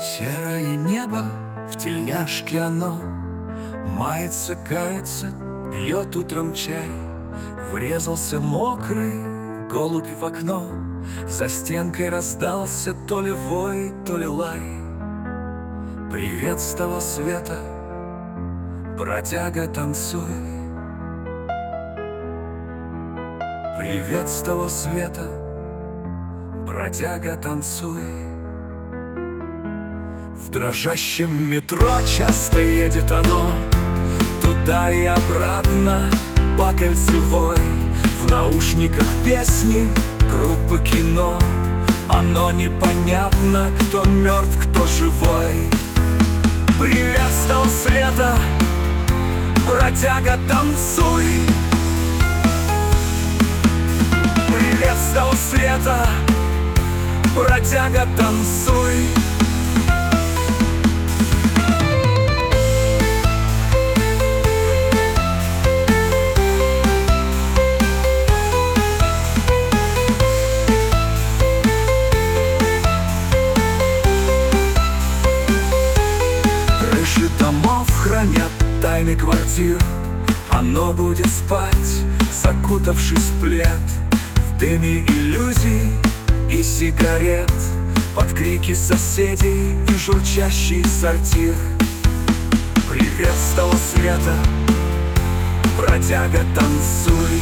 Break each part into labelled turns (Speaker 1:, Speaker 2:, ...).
Speaker 1: Серое небо, в тельняшке оно мается, кается, пьет утром чай. Врезался мокрый голубь в окно, за стенкой раздался то ли вой, то ли лай. Привет с того света, бродяга, танцуй. Привет с того света, бродяга, танцуй. В дрожащем метро часто едет оно, туда и обратно по Кольцевой. В наушниках песни группы Кино, оно непонятно, кто мертв, кто живой. Привет с того света, бродяга, танцуй. Привет с того света, бродяга, танцуй. Крыши домов хранят тайны квартир, оно будет спать, закутавшись в плед, в дыме иллюзий и сигарет, под крики соседей и журчащий сортир. Привет с того света, бродяга, танцуй.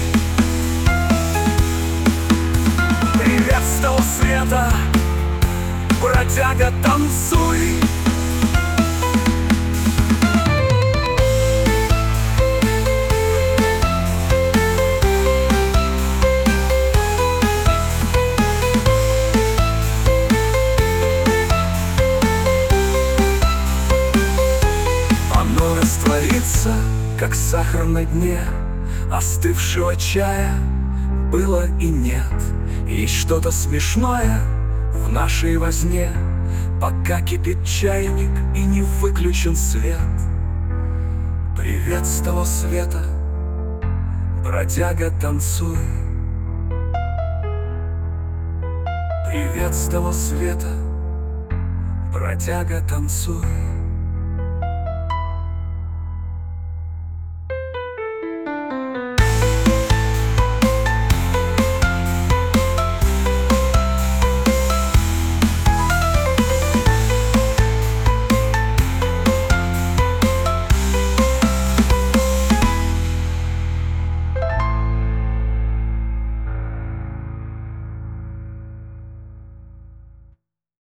Speaker 1: Привет с того света, бродяга, танцуй. Растворится, как сахар на дне остывшего чая. Было и нет. Есть что-то смешное в нашей возне, пока кипит чайник и не выключен свет. Привет с того света, бродяга, танцуй. Привет с того света, бродяга, танцуй.